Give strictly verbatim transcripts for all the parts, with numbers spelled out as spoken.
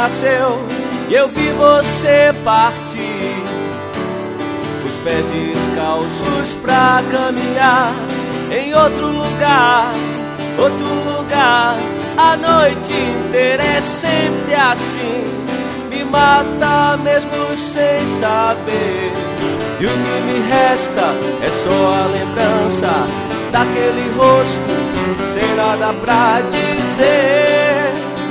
nasceu e eu vi você partir, os pés descalços pra caminhar em outro lugar, outro lugar. A noite inteira é sempre assim, me mata mesmo sem saber. E o que me resta é só a lembrança daquele rosto sem nada pra dizer.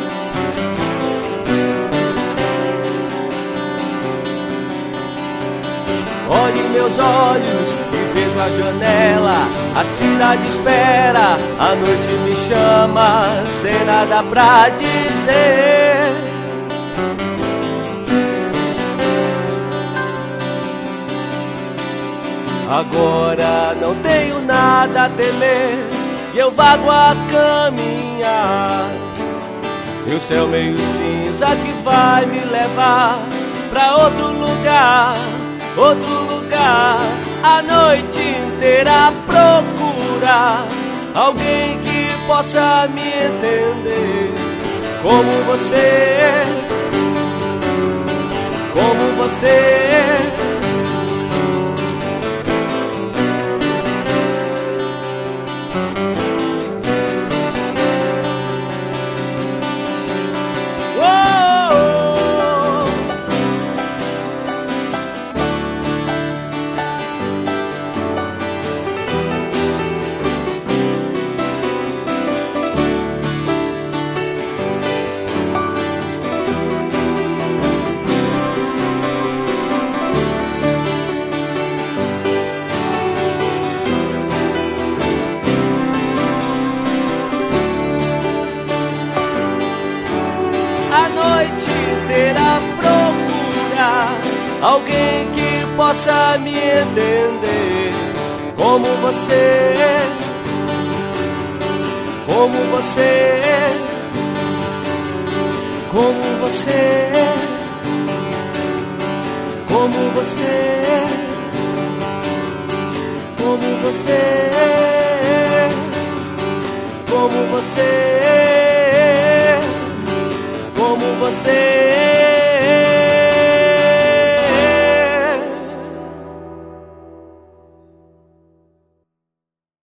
Olho em meus olhos e vejo a janela, a cidade espera, a noite me chama sem nada pra dizer. Agora não tenho nada a temer e eu vago a caminhar, e o céu meio cinza que vai me levar pra outro lugar, outro lugar. A noite inteira procurar alguém que possa me entender, como você, como você. A noite inteira procurar alguém que possa me entender, como você, como você, como você, como você, como você, como você, como você.